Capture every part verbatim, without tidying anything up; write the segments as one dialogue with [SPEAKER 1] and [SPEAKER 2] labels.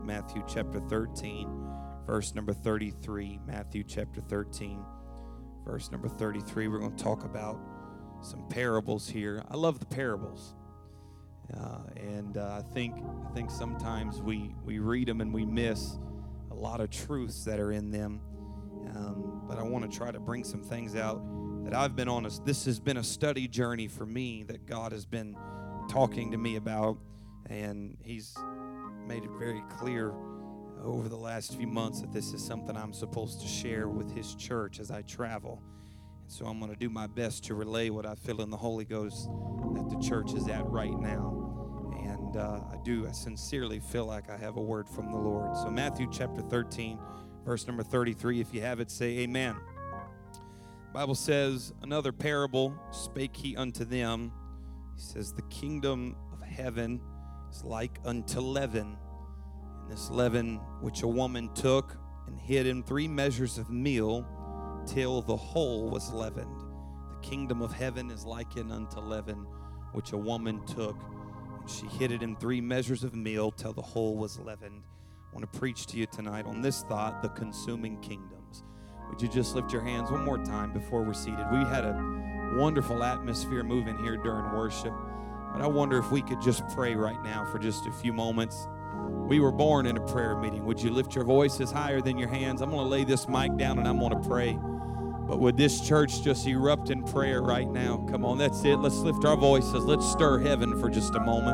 [SPEAKER 1] Matthew chapter thirteen, verse number thirty-three. Matthew chapter thirteen, verse number thirty-three. We're going to talk about some parables here. I love the parables. Uh, and uh, I think I think sometimes we, we read them and we miss a lot of truths that are in them. Um, but I want to try to bring some things out that I've been on. A, this has been a study journey for me that God has been talking to me about. And He's made it very clear over the last few months that this is something I'm supposed to share with His church as I travel. And so I'm going to do my best to relay what I feel in the Holy Ghost that the church is at right now. And uh, I do, I sincerely feel like I have a word from the Lord. So Matthew chapter thirteen, verse number thirty-three, if you have it, say amen. The Bible says, another parable spake he unto them. He says, the kingdom of heaven is like unto leaven. And this leaven which a woman took and hid in three measures of meal till the whole was leavened. The kingdom of heaven is likened unto leaven which a woman took, and she hid it in three measures of meal till the whole was leavened. I want to preach to you tonight on this thought, the consuming kingdoms. Would you just lift your hands one more time before we're seated? We had a wonderful atmosphere moving here during worship, but I wonder if we could just pray right now for just a few moments. We were born in a prayer meeting. Would you lift your voices higher than your hands? I'm going to lay this mic down and I'm going to pray. But would this church just erupt in prayer right now? Come on, that's it. Let's lift our voices. Let's stir heaven for just a moment.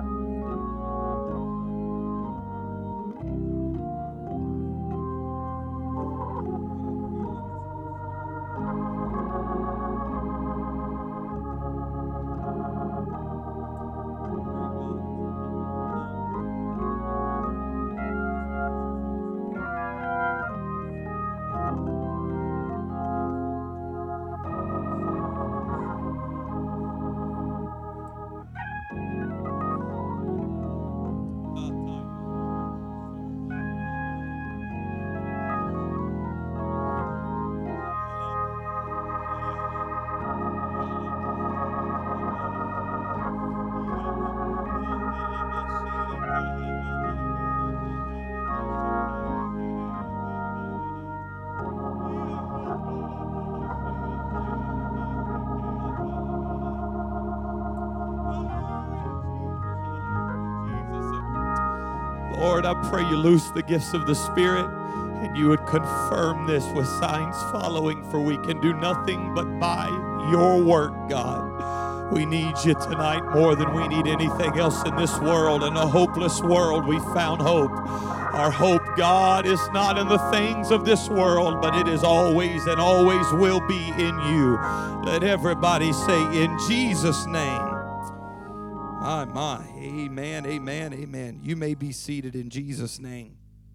[SPEAKER 1] Lord, I pray you loose the gifts of the Spirit and you would confirm this with signs following, for we can do nothing but by your work, God. We need you tonight more than we need anything else in this world. In a hopeless world, we found hope. Our hope, God, is not in the things of this world, but it is always and always will be in you. Let everybody say, in Jesus' name. My, my, amen, amen, amen. You may be seated in Jesus' name.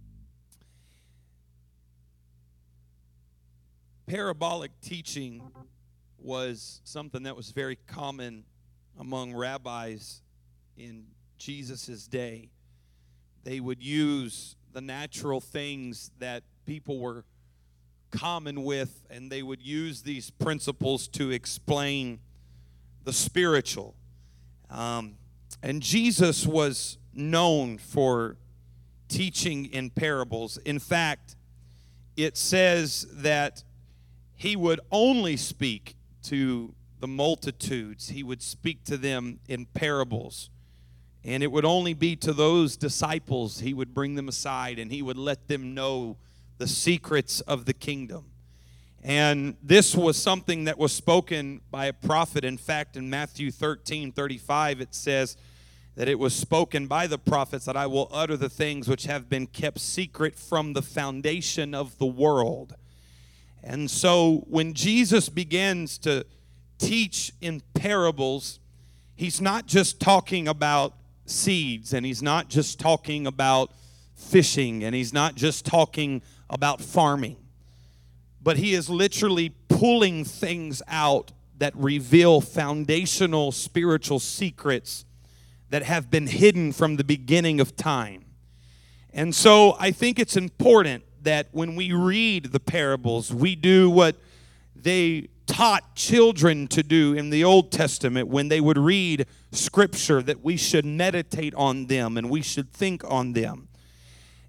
[SPEAKER 1] Parabolic teaching was something that was very common among rabbis in Jesus' day. They would use the natural things that people were common with, and they would use these principles to explain the spiritual. Um, and Jesus was known for teaching in parables. In fact, it says that he would only speak to the multitudes. He would speak to them in parables. And it would only be to those disciples he would bring them aside and he would let them know the secrets of the kingdom. And this was something that was spoken by a prophet. In fact, in Matthew thirteen thirty-five, it says that it was spoken by the prophets that I will utter the things which have been kept secret from the foundation of the world. And so when Jesus begins to teach in parables, he's not just talking about seeds, and he's not just talking about fishing, and he's not just talking about farming. But he is literally pulling things out that reveal foundational spiritual secrets that have been hidden from the beginning of time. And so I think it's important that when we read the parables, we do what they taught children to do in the Old Testament when they would read Scripture, that we should meditate on them and we should think on them.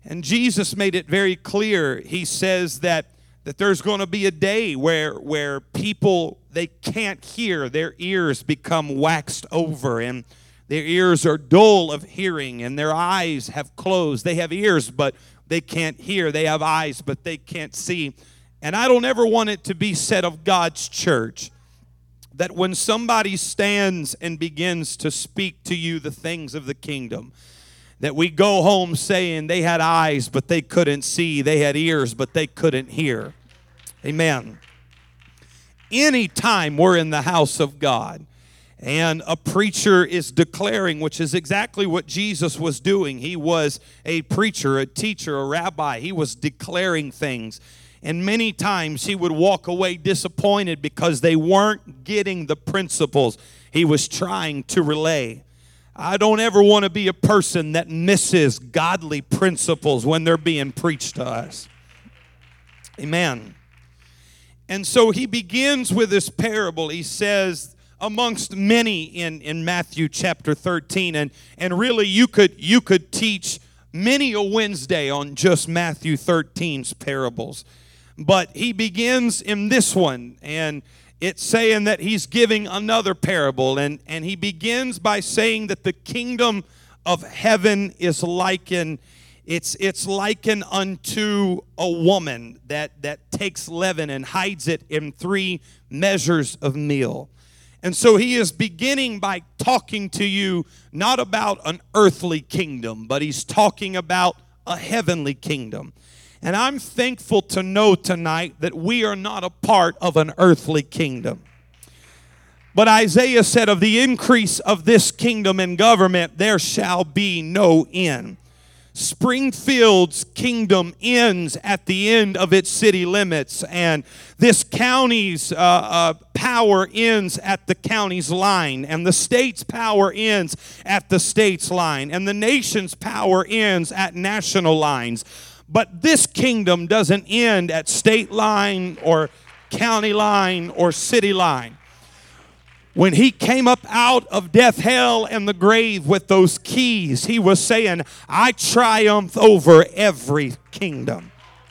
[SPEAKER 1] And Jesus made it very clear. He says that, that there's going to be a day where, where people, they can't hear. Their ears become waxed over, and their ears are dull of hearing, and their eyes have closed. They have ears, but they can't hear. They have eyes, but they can't see. And I don't ever want it to be said of God's church that when somebody stands and begins to speak to you the things of the kingdom, that we go home saying they had eyes but they couldn't see, they had ears but they couldn't hear. Amen. Anytime we're in the house of God and a preacher is declaring, which is exactly what Jesus was doing. He was a preacher, a teacher, a rabbi. He was declaring things. And many times he would walk away disappointed because they weren't getting the principles he was trying to relay. I don't ever want to be a person that misses godly principles when they're being preached to us. Amen. And so he begins with this parable. He says, amongst many in, in Matthew chapter thirteen, and, and really you could you could teach many a Wednesday on just Matthew thirteen's parables. But he begins in this one, and it's saying that he's giving another parable, and, and he begins by saying that the kingdom of heaven is likened, it's it's likened unto a woman that, that takes leaven and hides it in three measures of meal. And so he is beginning by talking to you not about an earthly kingdom, but he's talking about a heavenly kingdom. And I'm thankful to know tonight that we are not a part of an earthly kingdom. But Isaiah said, of the increase of this kingdom and government, there shall be no end. Springfield's kingdom ends at the end of its city limits, and this county's uh, uh, power ends at the county's line, and the state's power ends at the state's line, and the nation's power ends at national lines. But this kingdom doesn't end at state line or county line or city line. When he came up out of death, hell, and the grave with those keys, he was saying, I triumph over every kingdom.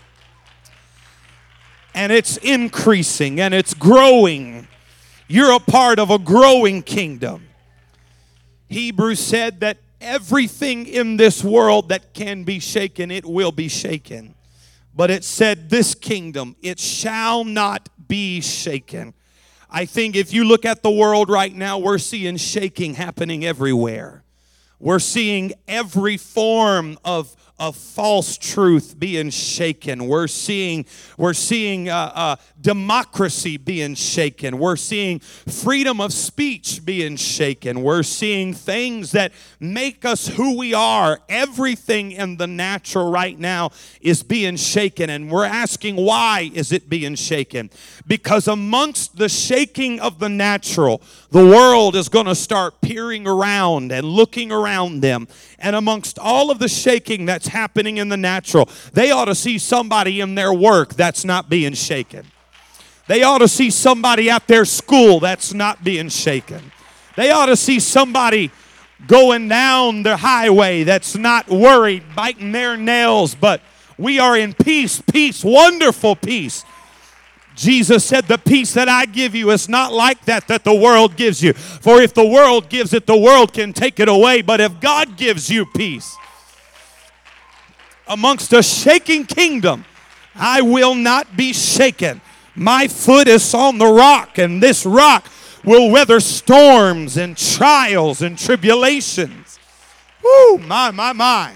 [SPEAKER 1] And it's increasing and it's growing. You're a part of a growing kingdom. Hebrews said that everything in this world that can be shaken, it will be shaken. But it said this kingdom, it shall not be shaken. I think if you look at the world right now, we're seeing shaking happening everywhere. We're seeing every form of, of false truth being shaken. We're seeing, we're seeing uh, uh, democracy being shaken. We're seeing freedom of speech being shaken. We're seeing things that make us who we are. Everything in the natural right now is being shaken. And we're asking, why is it being shaken? Because amongst the shaking of the natural, the world is going to start peering around and looking around them. And amongst all of the shaking that's happening in the natural, they ought to see somebody in their work that's not being shaken. They ought to see somebody at their school that's not being shaken. They ought to see somebody going down the highway that's not worried, biting their nails, but we are in peace, peace, wonderful peace. Jesus said, the peace that I give you is not like that that the world gives you. For if the world gives it, the world can take it away. But if God gives you peace, amongst a shaking kingdom, I will not be shaken. My foot is on the rock, and this rock will weather storms and trials and tribulations. Woo, my, my, my.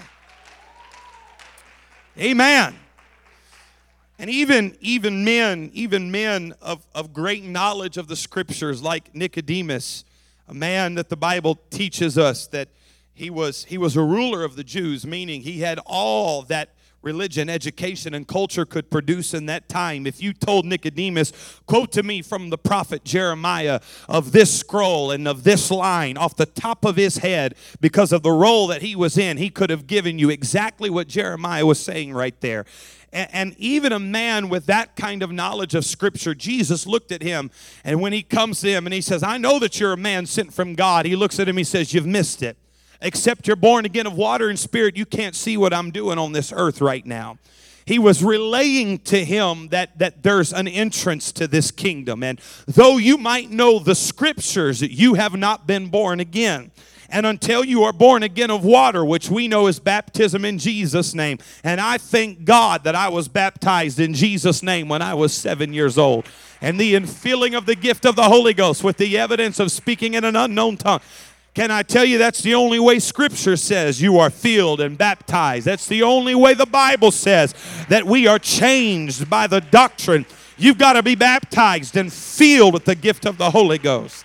[SPEAKER 1] Amen. And even, even men, even men of, of great knowledge of the scriptures, like Nicodemus, a man that the Bible teaches us that he was, he was a ruler of the Jews, meaning he had all that religion, education, and culture could produce in that time. If you told Nicodemus, quote to me from the prophet Jeremiah of this scroll and of this line off the top of his head, because of the role that he was in, he could have given you exactly what Jeremiah was saying right there. And even a man with that kind of knowledge of Scripture, Jesus looked at him, and when he comes to him and he says, I know that you're a man sent from God, he looks at him, he says, you've missed it. Except you're born again of water and spirit, you can't see what I'm doing on this earth right now. He was relaying to him that, that there's an entrance to this kingdom. And though you might know the scriptures, you have not been born again. And until you are born again of water, which we know is baptism in Jesus' name. And I thank God that I was baptized in Jesus' name when I was seven years old. And the infilling of the gift of the Holy Ghost with the evidence of speaking in an unknown tongue. Can I tell you that's the only way Scripture says you are filled and baptized. That's the only way the Bible says that we are changed by the doctrine. You've got to be baptized and filled with the gift of the Holy Ghost.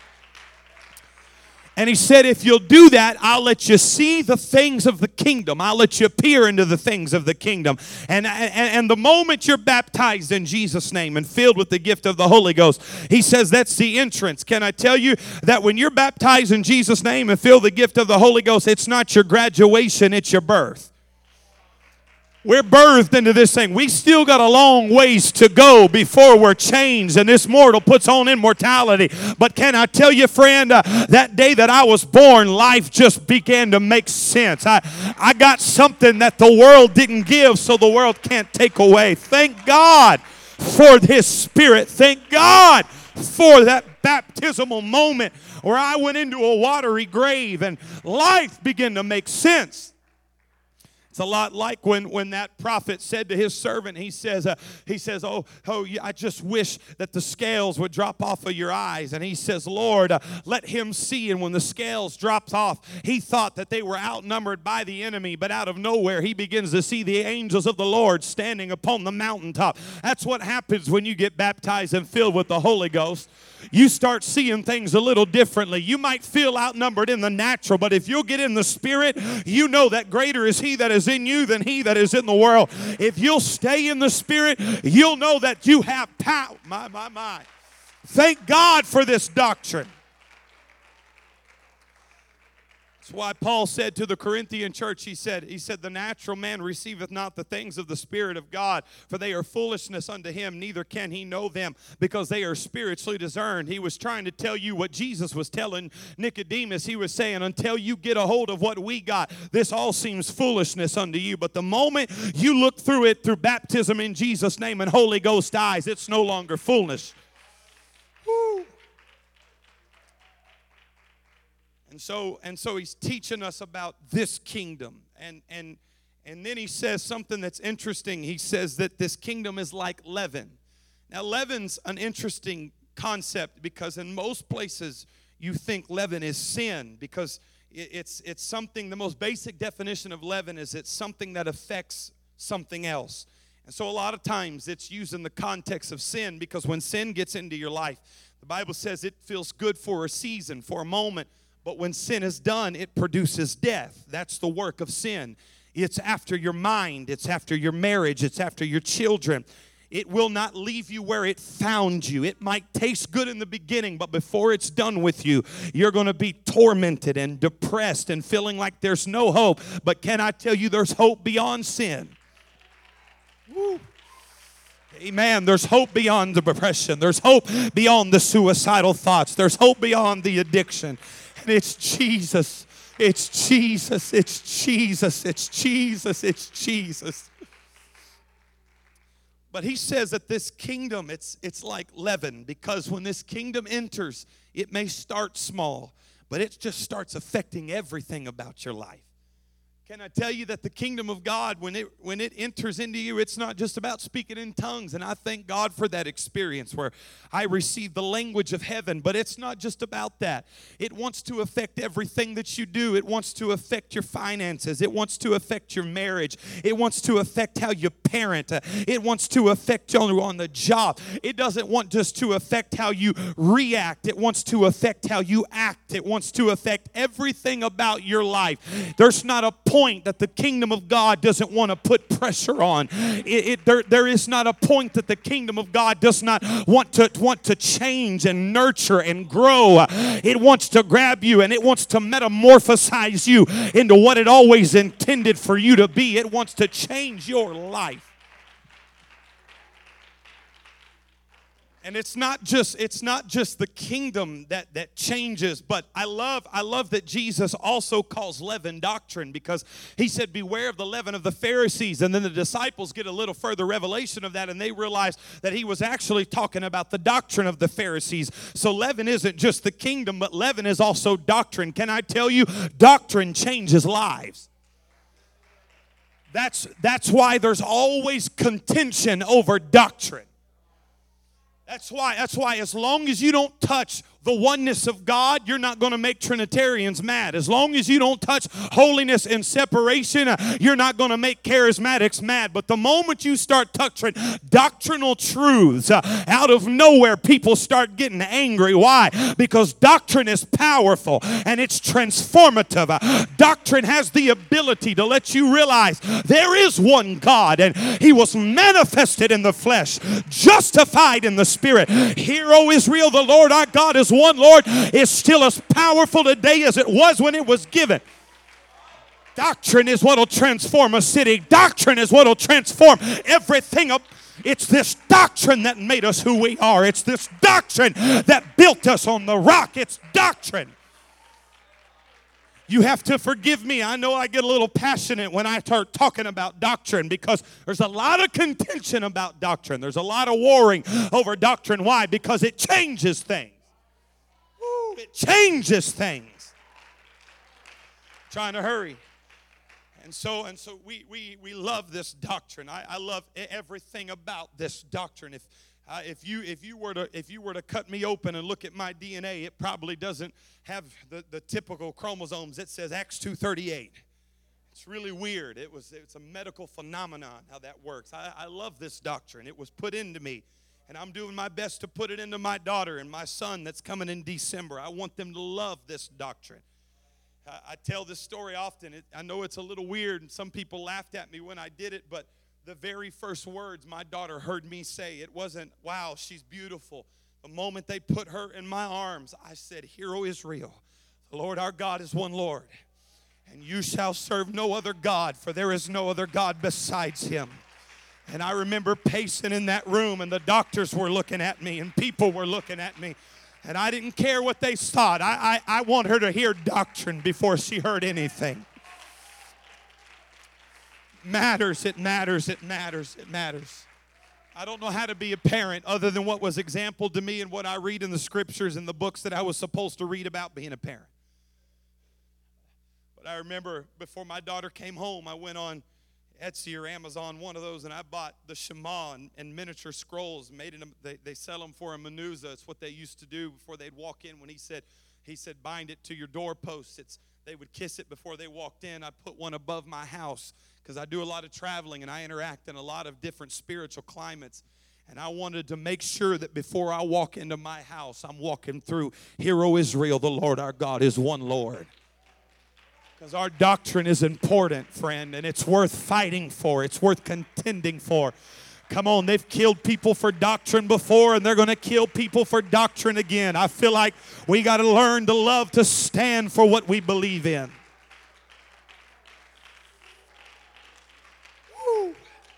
[SPEAKER 1] And he said, if you'll do that, I'll let you see the things of the kingdom. I'll let you peer into the things of the kingdom. And, and, and the moment you're baptized in Jesus' name and filled with the gift of the Holy Ghost, he says that's the entrance. Can I tell you that when you're baptized in Jesus' name and filled with the gift of the Holy Ghost, it's not your graduation, it's your birth. We're birthed into this thing. We still got a long ways to go before we're changed and this mortal puts on immortality. But can I tell you, friend, uh, that day that I was born, life just began to make sense. I, I got something that the world didn't give, so the world can't take away. Thank God for His Spirit. Thank God for that baptismal moment where I went into a watery grave and life began to make sense. It's a lot like when, when that prophet said to his servant, he says, uh, he says, oh, oh, I just wish that the scales would drop off of your eyes. And he says, Lord, uh, let him see. And when the scales dropped off, he thought that they were outnumbered by the enemy. But out of nowhere, he begins to see the angels of the Lord standing upon the mountaintop. That's what happens when you get baptized and filled with the Holy Ghost. You start seeing things a little differently. You might feel outnumbered in the natural, but if you'll get in the Spirit, you know that greater is He that is in you than he that is in the world. If you'll stay in the Spirit, you'll know that you have power. My, my, my. Thank God for this doctrine. That's why Paul said to the Corinthian church, he said, he said, the natural man receiveth not the things of the Spirit of God, for they are foolishness unto him, neither can he know them, because they are spiritually discerned. He was trying to tell you what Jesus was telling Nicodemus. He was saying, until you get a hold of what we got, this all seems foolishness unto you. But the moment you look through it through baptism in Jesus' name and Holy Ghost eyes, it's no longer foolishness. Woo. And so, and so he's teaching us about this kingdom. And, and, and then he says something that's interesting. He says that this kingdom is like leaven. Now, leaven's an interesting concept because in most places you think leaven is sin because it, it's, it's something, the most basic definition of leaven is it's something that affects something else. And so a lot of times it's used in the context of sin because when sin gets into your life, the Bible says it feels good for a season, for a moment. But when sin is done, it produces death. That's the work of sin. It's after your mind. It's after your marriage. It's after your children. It will not leave you where it found you. It might taste good in the beginning, but before it's done with you, you're going to be tormented and depressed and feeling like there's no hope. But can I tell you there's hope beyond sin? Woo. Amen. There's hope beyond the depression. There's hope beyond the suicidal thoughts. There's hope beyond the addiction. And it's Jesus. It's Jesus. It's Jesus. It's Jesus. It's Jesus. But he says that this kingdom, it's, it's like leaven, because when this kingdom enters, it may start small, but it just starts affecting everything about your life. Can I tell you that the kingdom of God, when it when it enters into you, it's not just about speaking in tongues. And I thank God for that experience where I received the language of heaven. But it's not just about that. It wants to affect everything that you do. It wants to affect your finances. It wants to affect your marriage. It wants to affect how you parent. It wants to affect you on the job. It doesn't want just to affect how you react. It wants to affect how you act. It wants to affect everything about your life. There's not a point that the kingdom of God doesn't want to put pressure on. It, it, there, there is not a point that the kingdom of God does not want to, want to change and nurture and grow. It wants to grab you and it wants to metamorphosize you into what it always intended for you to be. It wants to change your life. And it's not just it's not just the kingdom that that changes, but I love I love that Jesus also calls leaven doctrine, because he said, beware of the leaven of the Pharisees. And then the disciples get a little further revelation of that, and they realize that he was actually talking about the doctrine of the Pharisees. So leaven isn't just the kingdom, but leaven is also doctrine. Can I tell you, doctrine changes lives. That's that's why there's always contention over doctrine. That's why, that's why as long as you don't touch the oneness of God, you're not going to make Trinitarians mad. As long as you don't touch holiness and separation, uh, you're not going to make charismatics mad. But the moment you start touching doctrinal truths, uh, out of nowhere, people start getting angry. Why? Because doctrine is powerful and it's transformative. Uh, doctrine has the ability to let you realize there is one God, and he was manifested in the flesh, justified in the spirit. Hear, O Israel, the Lord our God is one Lord, is still as powerful today as it was when it was given. Doctrine is what will transform a city. Doctrine is what will transform everything up. It's this doctrine that made us who we are. It's this doctrine that built us on the rock. It's doctrine. You have to forgive me. I know I get a little passionate when I start talking about doctrine, because there's a lot of contention about doctrine. There's a lot of warring over doctrine. Why? Because it changes things. Woo, it changes things. Trying to hurry. And so and so we we we love this doctrine. I, I love everything about this doctrine. If Uh, if you if you were to if you were to cut me open and look at my D N A, it probably doesn't have the, the typical chromosomes. It says X two thirty-eight. It's really weird. It was it's a medical phenomenon how that works. I, I love this doctrine. It was put into me, and I'm doing my best to put it into my daughter and my son that's coming in December. I want them to love this doctrine. I, I tell this story often. It, I know it's a little weird, and some people laughed at me when I did it, but the very first words my daughter heard me say, it wasn't, wow, she's beautiful. The moment they put her in my arms, I said, Hear, O Israel, the Lord our God is one Lord, and you shall serve no other God, for there is no other God besides him. And I remember pacing in that room, and the doctors were looking at me, and people were looking at me, and I didn't care what they thought. I, I, I want her to hear doctrine before she heard anything. Matters, it matters, it matters, it matters. I don't know how to be a parent other than what was exampled to me and what I read in the scriptures and the books that I was supposed to read about being a parent. But I remember before my daughter came home, I went on Etsy or Amazon, one of those, and I bought the Shema and, and miniature scrolls. Made it, they, they sell them for a manuza. It's what they used to do before they'd walk in. When he said, he said, bind it to your doorposts. It's They would kiss it before they walked in. I put one above my house because I do a lot of traveling and I interact in a lot of different spiritual climates. And I wanted to make sure that before I walk into my house, I'm walking through, Hear, O Israel, the Lord our God is one Lord. Because our doctrine is important, friend, and it's worth fighting for. It's worth contending for. Come on, they've killed people for doctrine before, and they're going to kill people for doctrine again. I feel like we got to learn to love to stand for what we believe in. Woo.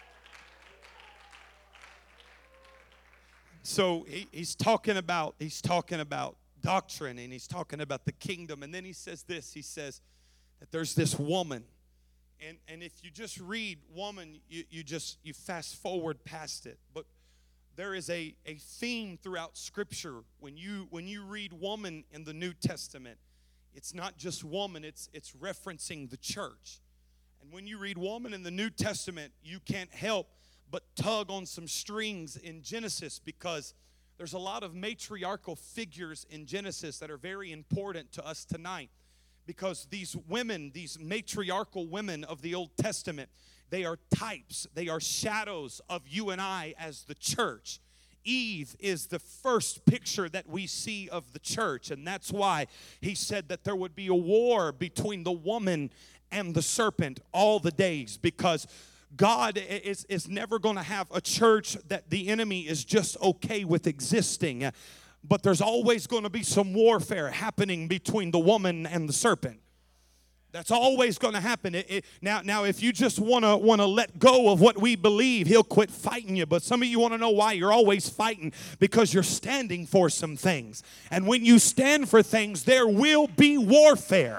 [SPEAKER 1] So he, he's talking about he's talking about doctrine, and he's talking about the kingdom, and then he says this. He says that there's this woman. And and if you just read woman, you, you just, you fast forward past it. But there is a, a theme throughout Scripture. When you when you read woman in the New Testament, it's not just woman, it's it's referencing the church. And when you read woman in the New Testament, you can't help but tug on some strings in Genesis, because there's a lot of matriarchal figures in Genesis that are very important to us tonight. Because these women, these matriarchal women of the Old Testament, they are types, they are shadows of you and I as the church. Eve is the first picture that we see of the church, and that's why he said that there would be a war between the woman and the serpent all the days, because God is, is never going to have a church that the enemy is just okay with existing. But there's always going to be some warfare happening between the woman and the serpent. That's always going to happen. It, it, now, now, if you just want to want to let go of what we believe, he'll quit fighting you. But some of you want to know why you're always fighting, because you're standing for some things. And when you stand for things, there will be warfare.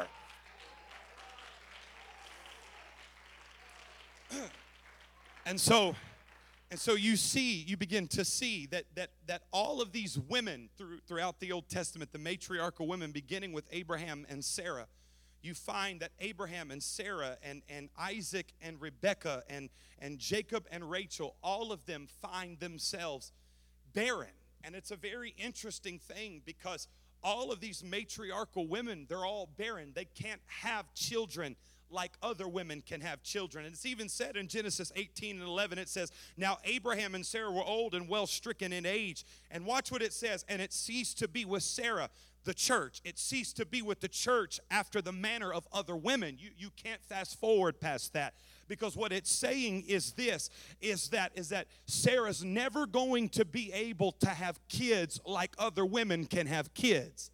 [SPEAKER 1] And so, and so you see, you begin to see that that that all of these women through, throughout the Old Testament, the matriarchal women, beginning with Abraham and Sarah, you find that Abraham and Sarah and, and Isaac and Rebekah and, and Jacob and Rachel, all of them find themselves barren. And it's a very interesting thing, because all of these matriarchal women, they're all barren. They can't have children like other women can have children. And it's even said in Genesis eighteen and eleven, it says, now Abraham and Sarah were old and well stricken in age. And watch what it says, and it ceased to be with Sarah, the church. It ceased to be with the church after the manner of other women. You, you can't fast forward past that, because what it's saying is this, is that, is that Sarah's never going to be able to have kids like other women can have kids.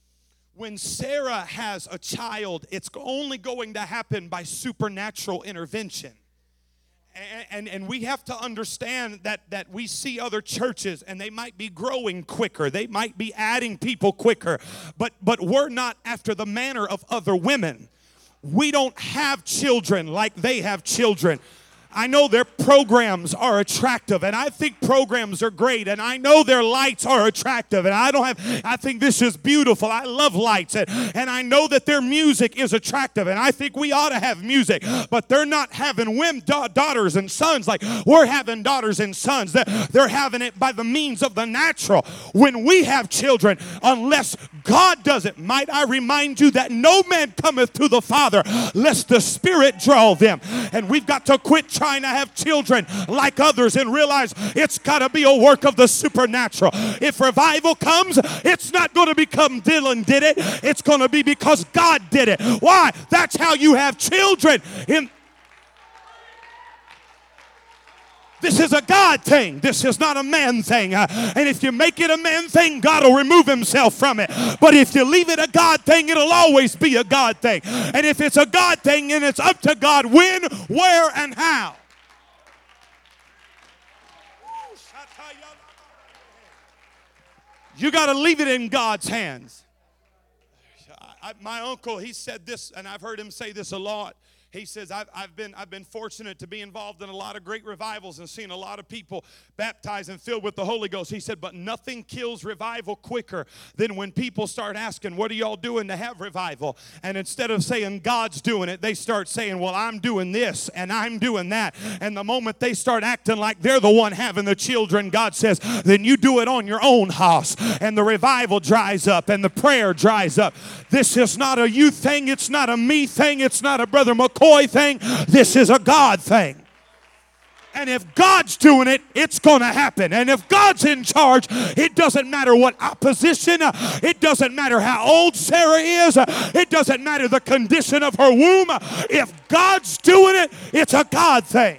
[SPEAKER 1] When Sarah has a child, it's only going to happen by supernatural intervention. And, and, and we have to understand that, that we see other churches, and they might be growing quicker. They might be adding people quicker. But, but we're not after the manner of other women. We don't have children like they have children. I know their programs are attractive, and I think programs are great, and I know their lights are attractive, and I don't have, I think this is beautiful. I love lights, and, and I know that their music is attractive, and I think we ought to have music, but they're not having women, da- daughters and sons like we're having daughters and sons. They're, they're having it by the means of the natural. When we have children, unless God does it, might I remind you that no man cometh to the Father lest the Spirit draw them, and we've got to quit trying trying to have children like others and realize it's got to be a work of the supernatural. If revival comes, it's not going to become Dylan did it. It's going to be because God did it. Why? That's how you have children. In This is a God thing. This is not a man thing. Uh, and if you make it a man thing, God will remove himself from it. But if you leave it a God thing, it'll always be a God thing. And if it's a God thing, then it's up to God when, where, and how. You got to leave it in God's hands. I, my uncle, he said this, and I've heard him say this a lot. He says, I've, I've, been, I've been fortunate to be involved in a lot of great revivals and seen a lot of people baptized and filled with the Holy Ghost. He said, but nothing kills revival quicker than when people start asking, what are y'all doing to have revival? And instead of saying God's doing it, they start saying, well, I'm doing this and I'm doing that. And the moment they start acting like they're the one having the children, God says, then you do it on your own house. And the revival dries up and the prayer dries up. This is not a you thing. It's not a me thing. It's not a Brother McCoy thing. This is a God thing. And if God's doing it, it's going to happen. And if God's in charge, it doesn't matter what opposition. It doesn't matter how old Sarah is. It doesn't matter the condition of her womb. If God's doing it, it's a God thing.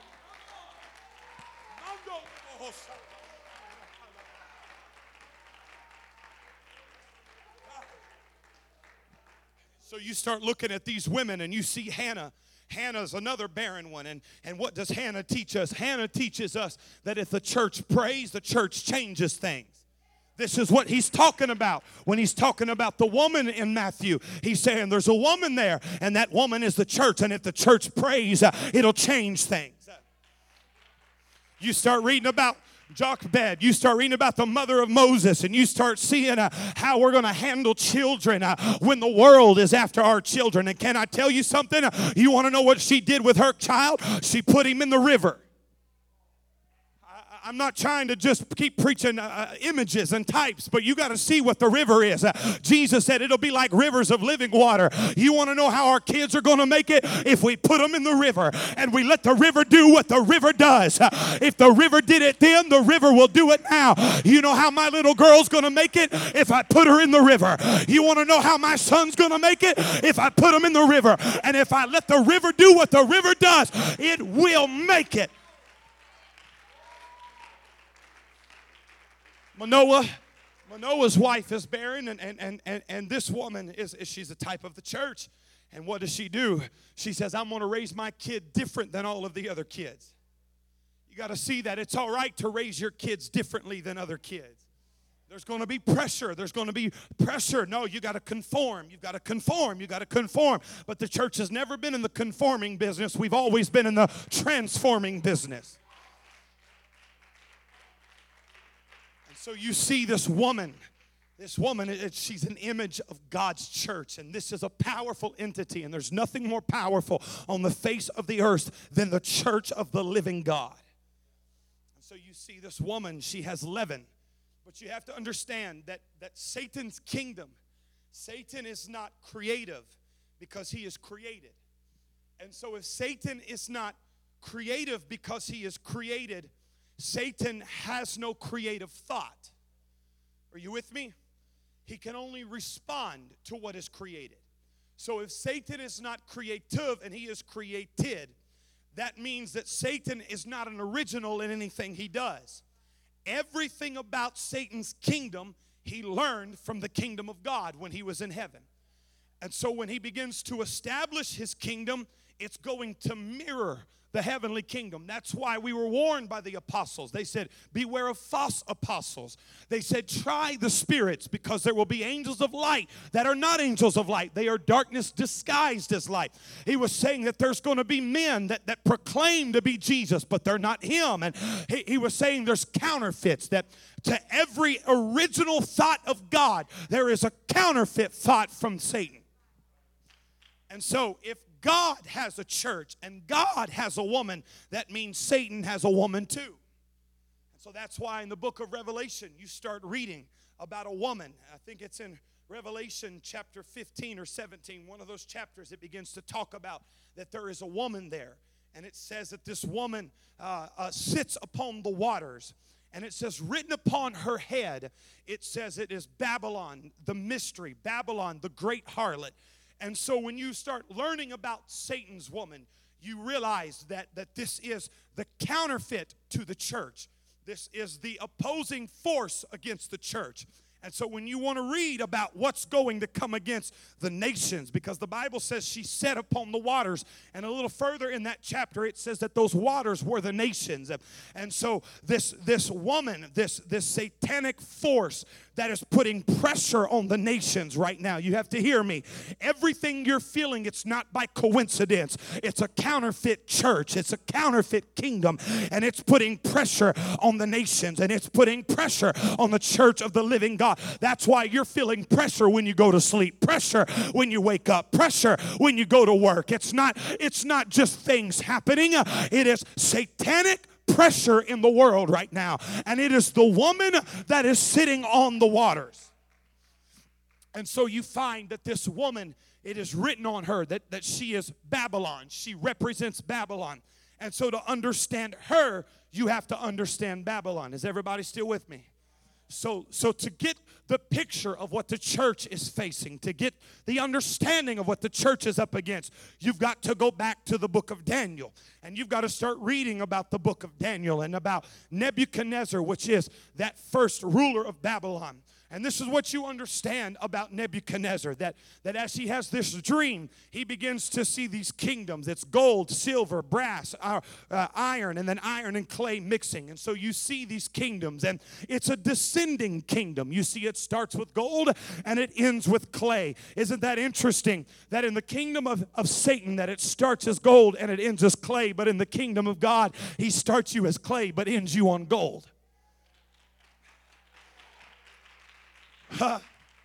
[SPEAKER 1] So you start looking at these women and you see Hannah. Hannah's another barren one. And, and what does Hannah teach us? Hannah teaches us that if the church prays, the church changes things. This is what he's talking about when he's talking about the woman in Matthew. He's saying there's a woman there, and that woman is the church. And if the church prays, uh, it'll change things. You start reading about Jochebed, you start reading about the mother of Moses, and you start seeing uh, how we're going to handle children uh, when the world is after our children. And can I tell you something? Uh, you want to know what she did with her child? She put him in the river. I'm not trying to just keep preaching uh, images and types, but you got to see what the river is. Uh, Jesus said it'll be like rivers of living water. You want to know how our kids are going to make it? If we put them in the river and we let the river do what the river does. Uh, if the river did it then, the river will do it now. You know how my little girl's going to make it? If I put her in the river. You want to know how my son's going to make it? If I put him in the river. And if I let the river do what the river does, it will make it. Manoah, Manoah's wife is barren, and, and, and, and, and this woman, is, is she's a type of the church. And what does she do? She says, I'm going to raise my kid different than all of the other kids. You got to see that it's all right to raise your kids differently than other kids. There's going to be pressure. There's going to be pressure. No, you got to conform. You've got to conform. You got to conform. But the church has never been in the conforming business. We've always been in the transforming business. And so you see this woman. This woman, it, she's an image of God's church, and this is a powerful entity, and there's nothing more powerful on the face of the earth than the church of the living God. And so you see this woman, she has leaven, but you have to understand that, that Satan's kingdom, Satan is not creative because he is created. And so if Satan is not creative because he is created, Satan has no creative thought. Are you with me? He can only respond to what is created. So if Satan is not creative and he is created, that means that Satan is not an original in anything he does. Everything about Satan's kingdom he learned from the kingdom of God when he was in heaven. And so when he begins to establish his kingdom, it's going to mirror the heavenly kingdom. That's why we were warned by the apostles. They said, beware of false apostles. They said, try the spirits, because there will be angels of light that are not angels of light. They are darkness disguised as light. He was saying that there's going to be men that, that proclaim to be Jesus, but they're not him. And he, he was saying there's counterfeits, that to every original thought of God, there is a counterfeit thought from Satan. And so if God has a church and God has a woman, that means Satan has a woman too. And so that's why in the book of Revelation, you start reading about a woman. I think it's in Revelation chapter fifteen or seventeen, one of those chapters, it begins to talk about that there is a woman there. And it says that this woman uh, uh, sits upon the waters. And it says, written upon her head, it says it is Babylon, the mystery, Babylon, the great harlot. And so when you start learning about Satan's woman, you realize that, that this is the counterfeit to the church. This is the opposing force against the church. And so when you want to read about what's going to come against the nations, because the Bible says she sat upon the waters, and a little further in that chapter it says that those waters were the nations. And so this, this woman, this, this satanic force that is putting pressure on the nations right now, you have to hear me. Everything you're feeling, it's not by coincidence. It's a counterfeit church. It's a counterfeit kingdom, and it's putting pressure on the nations, and it's putting pressure on the church of the living God. That's why you're feeling pressure when you go to sleep, pressure when you wake up, pressure when you go to work. It's not, it's not just things happening. It is satanic pressure in the world right now. And it is the woman that is sitting on the waters. And so you find that this woman, it is written on her that, that she is Babylon. She represents Babylon. And so to understand her, you have to understand Babylon. Is everybody still with me? So, so to get the picture of what the church is facing, to get the understanding of what the church is up against, you've got to go back to the book of Daniel. And you've got to start reading about the book of Daniel and about Nebuchadnezzar, which is that first ruler of Babylon. And this is what you understand about Nebuchadnezzar, that, that as he has this dream, he begins to see these kingdoms. It's gold, silver, brass, uh, uh, iron, and then iron and clay mixing. And so you see these kingdoms, and it's a descending kingdom. You see it starts with gold, and it ends with clay. Isn't that interesting, that in the kingdom of, of Satan, that it starts as gold and it ends as clay, but in the kingdom of God, he starts you as clay but ends you on gold. Huh.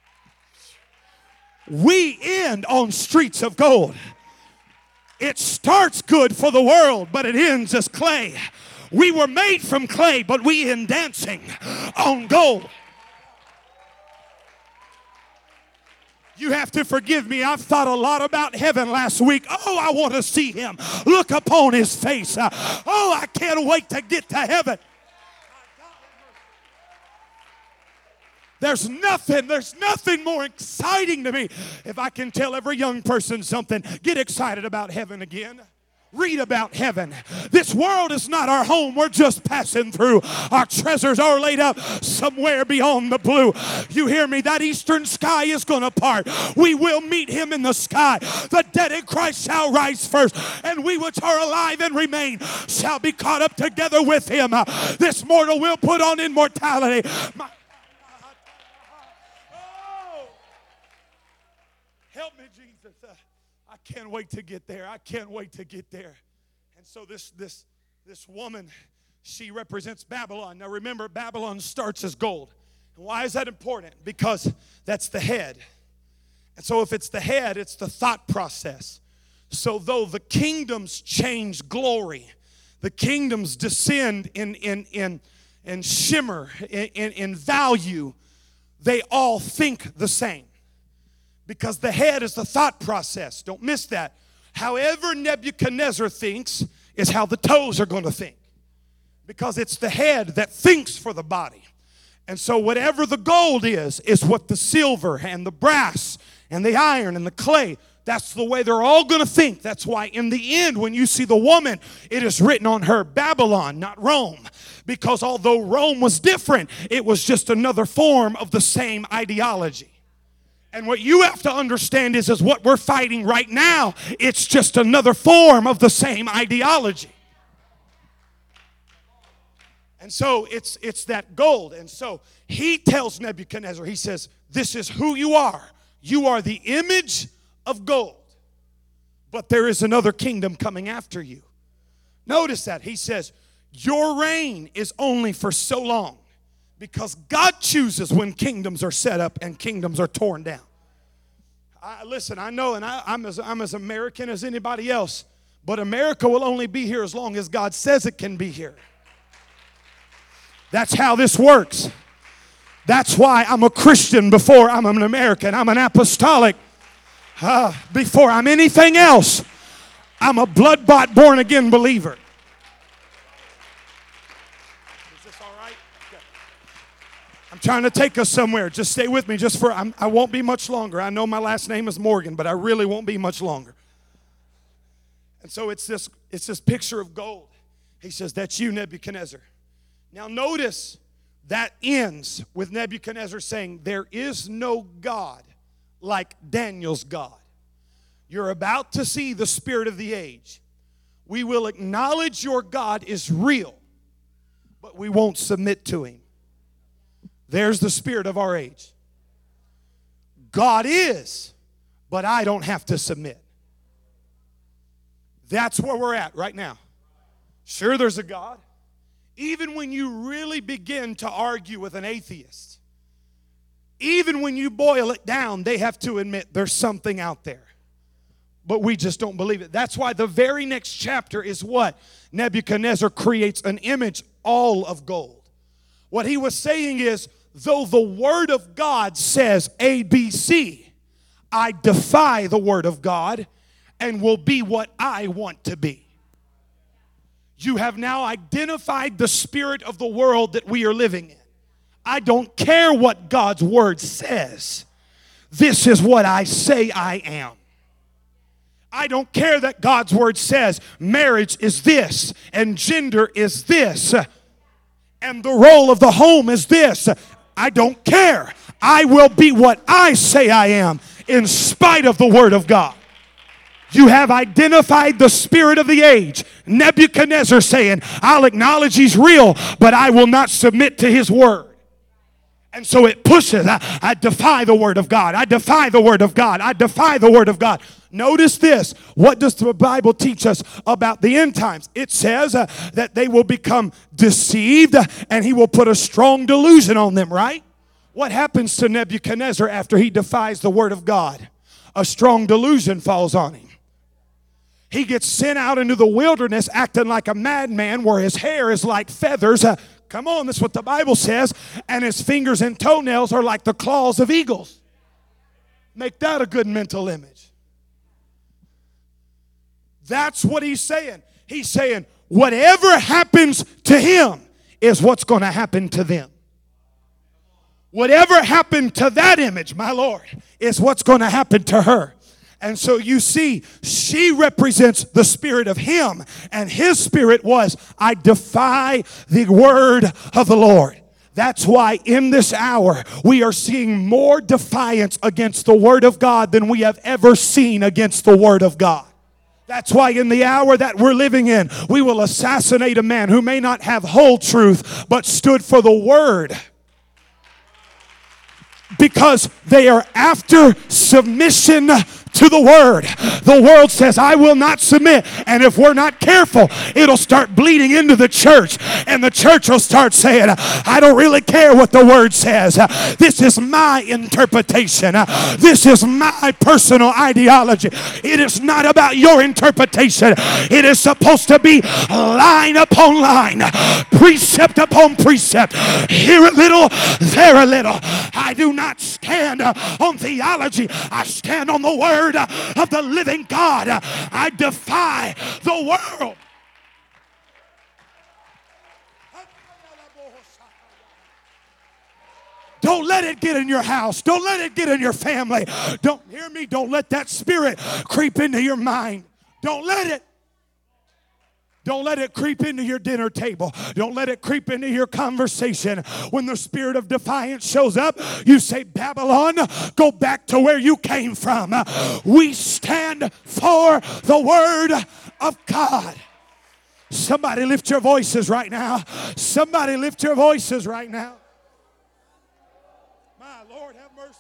[SPEAKER 1] We end on streets of gold. It starts good for the world, but it ends as clay. We were made from clay, but we end dancing on gold. You have to forgive me. I've thought a lot about heaven last week. Oh, I want to see him. Look upon his face. Uh, oh, I can't wait to get to heaven. There's nothing, there's nothing more exciting to me. If I can tell every young person something, get excited about heaven again. read about heaven. This world is not our home. We're just passing through. Our treasures are laid up somewhere beyond the blue. You hear me? That eastern sky is going to part. We will meet him in the sky. The dead in Christ shall rise first, and we which are alive and remain shall be caught up together with him. This mortal will put on immortality. My oh, help me, Jesus. Uh, I can't wait to get there. I can't wait to get there. And so this this this woman, she represents Babylon. Now remember, Babylon starts as gold. And why is that important? Because that's the head. And so if it's the head, it's the thought process. So though the kingdoms change glory, the kingdoms descend in in in, in shimmer, in, in, in value, they all think the same. Because the head is the thought process. Don't miss that. However Nebuchadnezzar thinks is how the toes are going to think. Because it's the head that thinks for the body. And so whatever the gold is, is what the silver and the brass and the iron and the clay, that's the way they're all going to think. That's why in the end, when you see the woman, it is written on her Babylon, not Rome. Because although Rome was different, it was just another form of the same ideology. And what you have to understand is, is what we're fighting right now, it's just another form of the same ideology. And so it's it's that gold. And so he tells Nebuchadnezzar, he says, this is who you are. You are the image of gold. But there is another kingdom coming after you. Notice that. He says, your reign is only for so long. Because God chooses when kingdoms are set up and kingdoms are torn down. I, listen, I know, and I, I'm, as, I'm as American as anybody else, but America will only be here as long as God says it can be here. That's how this works. That's why I'm a Christian before I'm an American. I'm an apostolic uh, before I'm anything else. I'm a blood-bought, born-again believer. I'm trying to take us somewhere. Just stay with me just for, I'm, I won't be much longer. I know my last name is Morgan, but I really won't be much longer. And so it's this, it's this picture of gold. He says, that's you, Nebuchadnezzar. Now notice that ends with Nebuchadnezzar saying, there is no God like Daniel's God. You're about to see the spirit of the age. We will acknowledge your God is real, but we won't submit to him. There's the spirit of our age. God is, but I don't have to submit. That's where we're at right now. Sure, there's a God. Even when you really begin to argue with an atheist, even when you boil it down, they have to admit there's something out there. But we just don't believe it. That's why the very next chapter is what? Nebuchadnezzar creates an image all of gold. What he was saying is, though the Word of God says A, B, C, I defy the Word of God and will be what I want to be. You have now identified the spirit of the world that we are living in. I don't care what God's Word says. This is what I say I am. I don't care that God's Word says marriage is this and gender is this. And the role of the home is this. I don't care. I will be what I say I am in spite of the Word of God. You have identified the spirit of the age. Nebuchadnezzar saying, I'll acknowledge he's real, but I will not submit to his word. And so it pushes. I, I defy the Word of God. I defy the Word of God. I defy the Word of God. Notice this. What does the Bible teach us about the end times? It says uh, that they will become deceived and he will put a strong delusion on them, right? What happens to Nebuchadnezzar after he defies the Word of God? A strong delusion falls on him. He gets sent out into the wilderness acting like a madman where his hair is like feathers. Uh, Come on, that's what the Bible says. And his fingers and toenails are like the claws of eagles. Make that a good mental image. That's what he's saying. He's saying, whatever happens to him is what's going to happen to them. Whatever happened to that image, my Lord, is what's going to happen to her.
[SPEAKER 2] And so you see, she represents the spirit of him. And his spirit was, I defy the word of the Lord. That's why in this hour we are seeing more defiance against the word of God than we have ever seen against the word of God. That's why in the hour that we're living in, we will assassinate a man who may not have whole truth, but stood for the word. Because they are after submission to the word. The world says, I will not submit. And if we're not careful, it'll start bleeding into the church. And the church will start saying, I don't really care what the word says. This is my interpretation. This is my personal ideology. It is not about your interpretation. It is supposed to be line upon line, precept upon precept. Here a little, there a little. I do not stand on theology. I stand on the word of the living God. I defy the world. Don't let it get in your house. Don't let it get in your family. Don't hear me. Don't let that spirit creep into your mind. Don't let it. Don't let it creep into your dinner table. Don't let it creep into your conversation. When the spirit of defiance shows up, you say, Babylon, go back to where you came from. We stand for the word of God. Somebody lift your voices right now. Somebody lift your voices right now. My Lord, have mercy.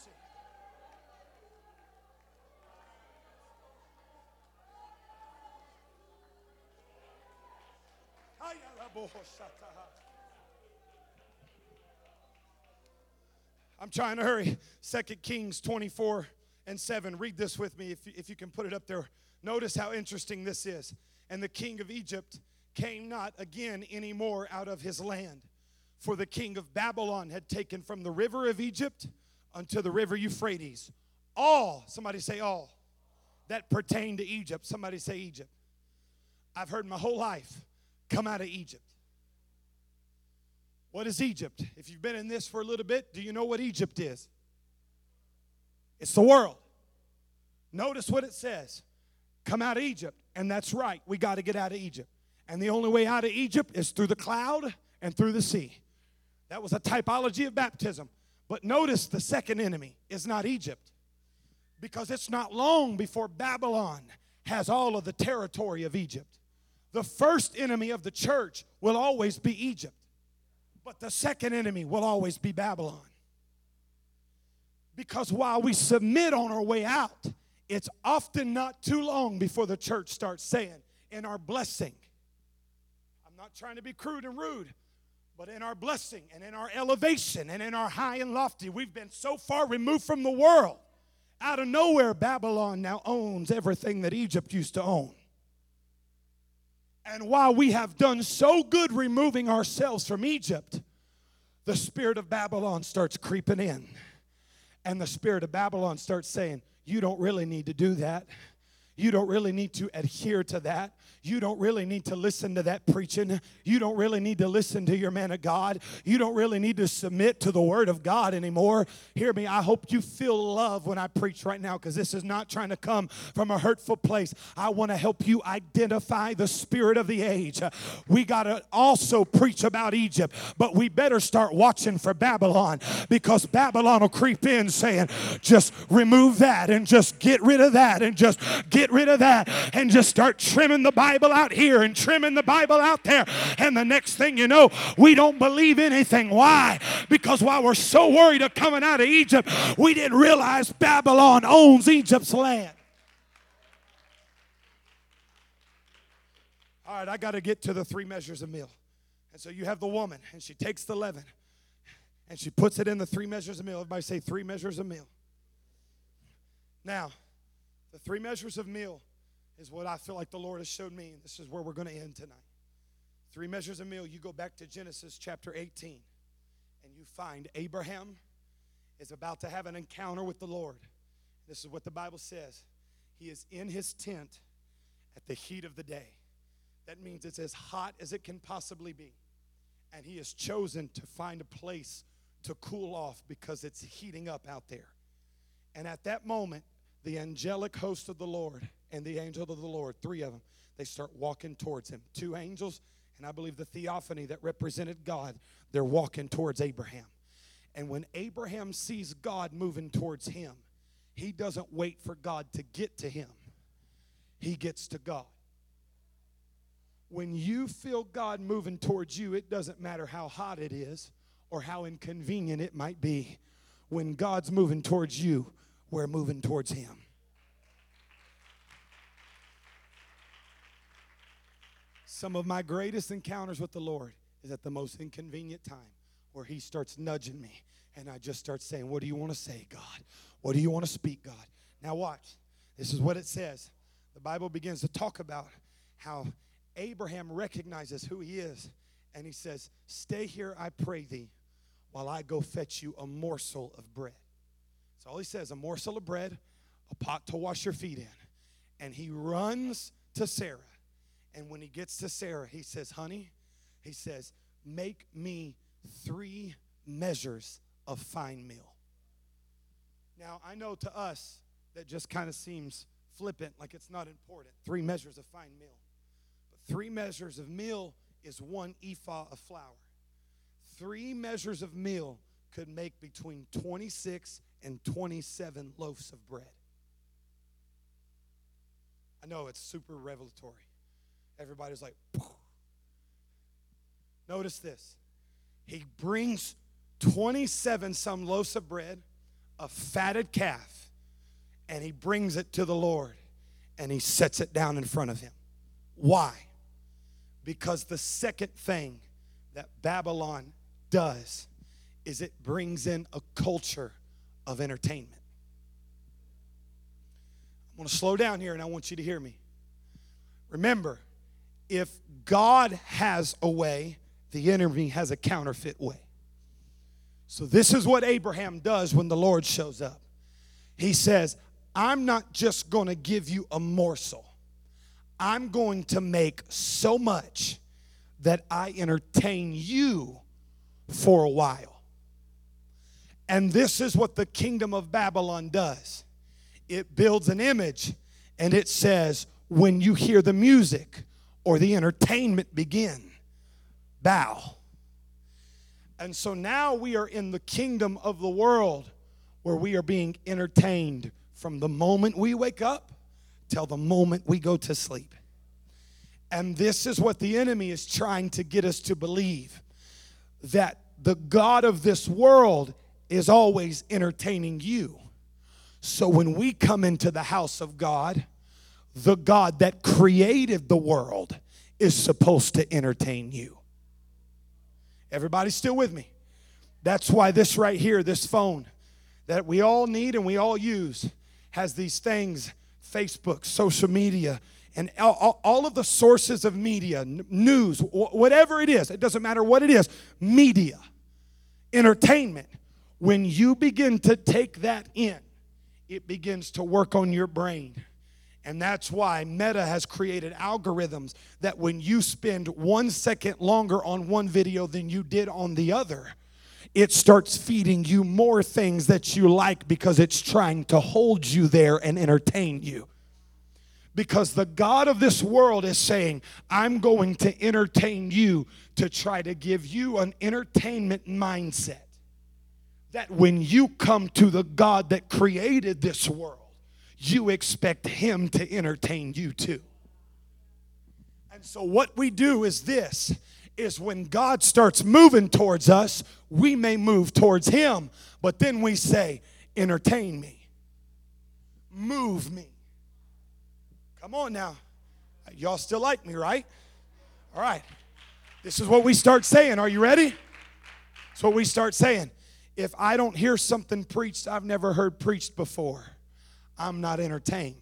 [SPEAKER 2] I'm trying to hurry. Second Kings twenty-four and seven. Read this with me if you, if you can put it up there. Notice how interesting this is. And the king of Egypt came not again any more out of his land. For the king of Babylon had taken from the river of Egypt unto the river Euphrates all, somebody say all, that pertained to Egypt. Somebody say Egypt. I've heard my whole life, come out of Egypt. What is Egypt? If you've been in this for a little bit, do you know what Egypt is? It's the world. Notice what it says. Come out of Egypt. And that's right. We got to get out of Egypt. And the only way out of Egypt is through the cloud and through the sea. That was a typology of baptism. But notice the second enemy is not Egypt. Because it's not long before Babylon has all of the territory of Egypt. The first enemy of the church will always be Egypt. But the second enemy will always be Babylon. Because while we submit on our way out, it's often not too long before the church starts saying, in our blessing, I'm not trying to be crude and rude, but in our blessing and in our elevation and in our high and lofty, we've been so far removed from the world. Out of nowhere, Babylon now owns everything that Egypt used to own. And while we have done so good removing ourselves from Egypt, the spirit of Babylon starts creeping in. And the spirit of Babylon starts saying, you don't really need to do that. You don't really need to adhere to that. You don't really need to listen to that preaching. You don't really need to listen to your man of God. You don't really need to submit to the word of God anymore. Hear me, I hope you feel love when I preach right now, because this is not trying to come from a hurtful place. I want to help you identify the spirit of the age. We got to also preach about Egypt, but we better start watching for Babylon, because Babylon will creep in saying, just remove that and just get rid of that and just get rid of that and just start trimming the Bible out here and trimming the Bible out there. And the next thing you know, we don't believe anything. Why? Because while we're so worried of coming out of Egypt, we didn't realize Babylon owns Egypt's land. All right, I got to get to the three measures of meal. And so you have the woman, and she takes the leaven, and she puts it in the three measures of meal. Everybody say three measures of meal. Now, the three measures of meal is what I feel like the Lord has showed me, and this is where we're going to end tonight. Three measures of meal. You go back to Genesis chapter eighteen, and you find Abraham is about to have an encounter with the Lord. This is what the Bible says. He is in his tent at the heat of the day. That means it's as hot as it can possibly be. And he has chosen to find a place to cool off because it's heating up out there. And at that moment, the angelic host of the Lord and the angel of the Lord, three of them, they start walking towards him. Two angels, and I believe the theophany that represented God, they're walking towards Abraham. And when Abraham sees God moving towards him, he doesn't wait for God to get to him. He gets to God. When you feel God moving towards you, it doesn't matter how hot it is or how inconvenient it might be. When God's moving towards you, we're moving towards him. Some of my greatest encounters with the Lord is at the most inconvenient time, where he starts nudging me and I just start saying, what do you want to say, God? What do you want to speak, God? Now watch. This is what it says. The Bible begins to talk about how Abraham recognizes who he is, and he says, stay here, I pray thee, while I go fetch you a morsel of bread. That's all he says, a morsel of bread, a pot to wash your feet in. And he runs to Sarah. And when he gets to Sarah, he says, honey, he says, make me three measures of fine meal. Now, I know to us that just kind of seems flippant, like it's not important. Three measures of fine meal. But three measures of meal is one ephah of flour. Three measures of meal could make between twenty-six and twenty-seven loaves of bread. I know it's super revelatory. Everybody's like, poof. Notice this. He brings twenty-seven some loaves of bread, a fatted calf, and he brings it to the Lord, and he sets it down in front of him. Why? Because the second thing that Babylon does is it brings in a culture of entertainment. I'm going to slow down here, and I want you to hear me. Remember, if God has a way, the enemy has a counterfeit way. So this is what Abraham does when the Lord shows up. He says, I'm not just going to give you a morsel. I'm going to make so much that I entertain you for a while. And this is what the kingdom of Babylon does. It builds an image, and it says, when you hear the music or the entertainment begin, bow. And so now we are in the kingdom of the world, where we are being entertained from the moment we wake up till the moment we go to sleep. And this is what the enemy is trying to get us to believe, that the God of this world is always entertaining you. So when we come into the house of God, the God that created the world is supposed to entertain you. Everybody still with me? That's why this right here, this phone that we all need and we all use, has these things, Facebook, social media, and all, all of the sources of media, news, whatever it is, it doesn't matter what it is, media, entertainment. When you begin to take that in, it begins to work on your brain. And that's why Meta has created algorithms that when you spend one second longer on one video than you did on the other, it starts feeding you more things that you like, because it's trying to hold you there and entertain you. Because the God of this world is saying, I'm going to entertain you to try to give you an entertainment mindset. That when you come to the God that created this world, you expect him to entertain you too. And so what we do is this, is when God starts moving towards us, we may move towards him, but then we say, entertain me, move me. Come on now. Y'all still like me, right? All right. This is what we start saying. Are you ready? That's what we start saying. If I don't hear something preached I've never heard preached before, I'm not entertained.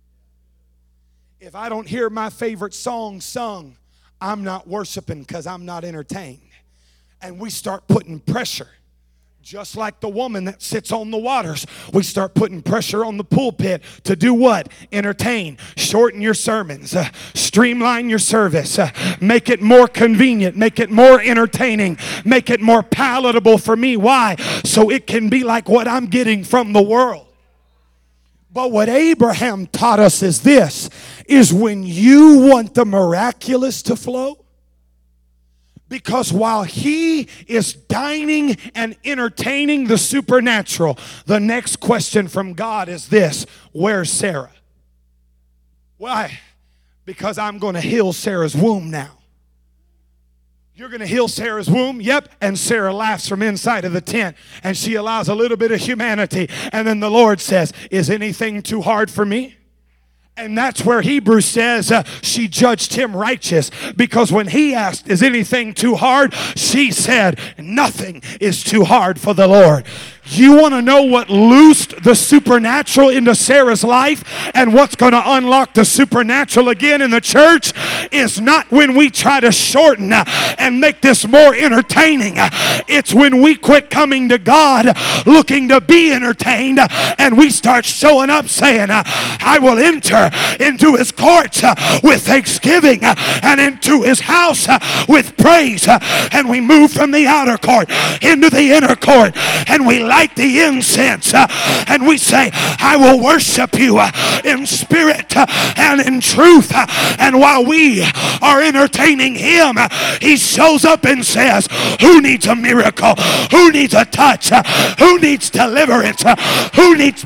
[SPEAKER 2] If I don't hear my favorite song sung, I'm not worshiping, because I'm not entertained. And we start putting pressure. Just like the woman that sits on the waters, we start putting pressure on the pulpit to do what? Entertain. Shorten your sermons. Uh, streamline your service. Uh, make it more convenient. Make it more entertaining. Make it more palatable for me. Why? So it can be like what I'm getting from the world. But what Abraham taught us is this, is when you want the miraculous to flow, because while he is dining and entertaining the supernatural, the next question from God is this: where's Sarah? Why? Because I'm going to heal Sarah's womb now. You're going to heal Sarah's womb? Yep. And Sarah laughs from inside of the tent, and she allows a little bit of humanity. And then the Lord says, is anything too hard for me? And that's where Hebrews says uh, she judged him righteous, because when he asked, is anything too hard? She said, nothing is too hard for the Lord. You want to know what loosed the supernatural into Sarah's life and what's going to unlock the supernatural again in the church is not when we try to shorten uh, and make this more entertaining. Uh, it's when we quit coming to God looking to be entertained uh, and we start showing up saying, uh, I will enter into his courts uh, with thanksgiving uh, and into his house uh, with praise. Uh, and we move from the outer court into the inner court, and we light the incense uh, and we say, I will worship you uh, in spirit uh, and in truth. Uh, and while we are entertaining him, uh, he shows up and says, who needs a miracle? Who needs a touch? Uh, who needs deliverance? Uh, who needs...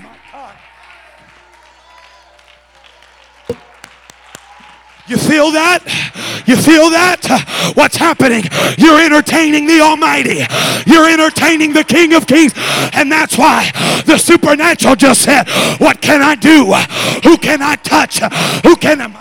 [SPEAKER 2] You feel that? You feel that? What's happening? You're entertaining the Almighty. You're entertaining the King of Kings. And that's why the supernatural just said, what can I do? Who can I touch? Who can I...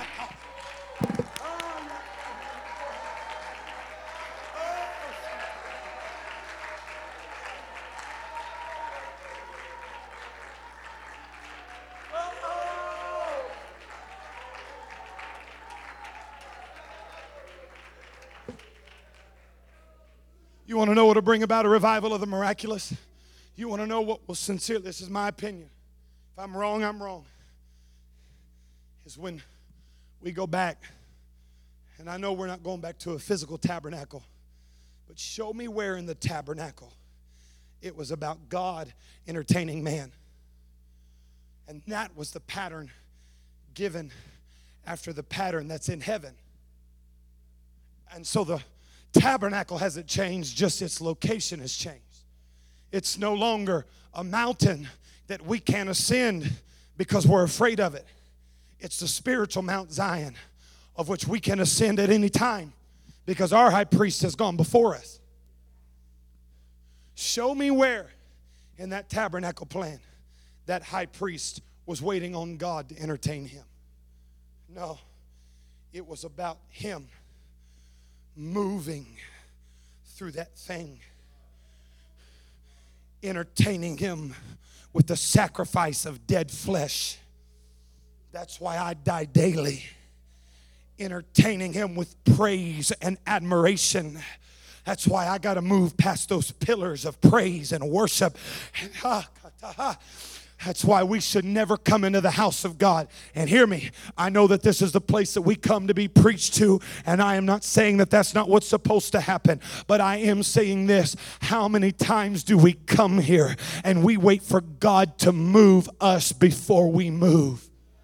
[SPEAKER 2] You want to know what will bring about a revival of the miraculous? You want to know what will sincerely, this is my opinion. If I'm wrong, I'm wrong. Is when we go back, and I know we're not going back to a physical tabernacle, but show me where in the tabernacle it was about God entertaining man. And that was the pattern given after the pattern that's in heaven. And so the tabernacle hasn't changed, just its location has changed. It's no longer a mountain that we can't ascend because we're afraid of it. It's the spiritual Mount Zion, of which we can ascend at any time because our high priest has gone before us. Show me where in that tabernacle plan that high priest was waiting on God to entertain him. No, it was about him moving through that thing, entertaining him with the sacrifice of dead flesh. That's why I die daily, entertaining him with praise and admiration. That's why I got to move past those pillars of praise and worship. That's why we should never come into the house of God. And hear me, I know that this is the place that we come to be preached to, and I am not saying that that's not what's supposed to happen, but I am saying this: how many times do we come here and we wait for God to move us before we move?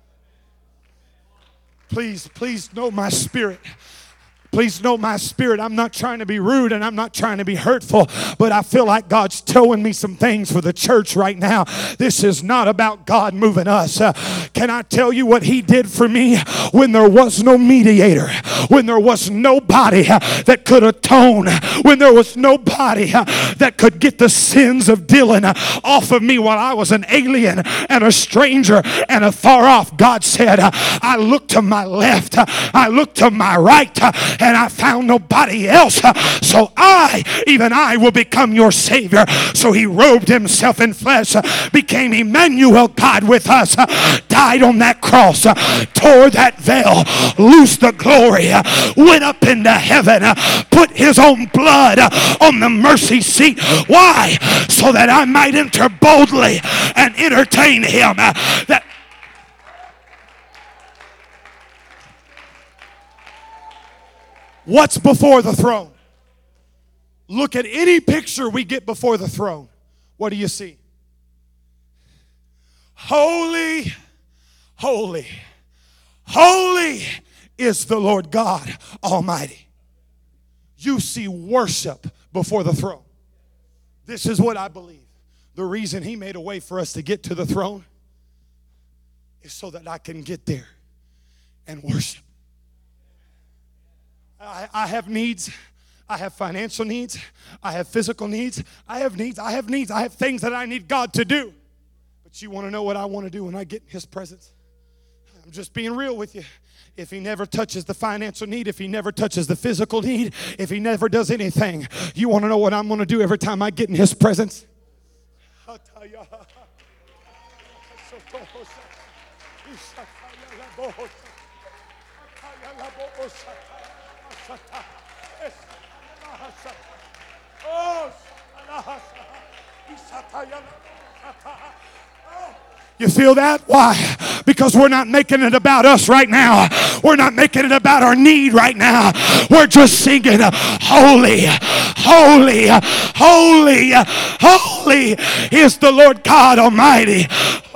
[SPEAKER 2] Please, please know my spirit. Please know my spirit. I'm not trying to be rude and I'm not trying to be hurtful, but I feel like God's towing me some things for the church right now. This is not about God moving us. Uh, can I tell you what he did for me when there was no mediator, when there was nobody uh, that could atone, when there was nobody uh, that could get the sins of Dylan uh, off of me while I was an alien and a stranger and afar off? God said, uh, I looked to my left, uh, I looked to my right, uh, and I found nobody else. So I, even I, will become your Savior. So he robed himself in flesh, became Emmanuel, God with us, died on that cross, tore that veil, loosed the glory, went up into heaven, put his own blood on the mercy seat. Why? So that I might enter boldly and entertain him. That What's before the throne? Look at any picture we get before the throne. What do you see? Holy, holy, holy is the Lord God Almighty. You see worship before the throne. This is what I believe. The reason he made a way for us to get to the throne is so that I can get there and worship. I, I have needs. I have financial needs. I have physical needs. I have needs. I have needs. I have things that I need God to do. But you want to know what I want to do when I get in his presence? I'm just being real with you. If he never touches the financial need, if he never touches the physical need, if he never does anything, you want to know what I'm going to do every time I get in his presence? You feel that? Why? Because we're not making it about us right now. We're not making it about our need right now. We're just singing, holy, holy, holy, holy is the Lord God Almighty.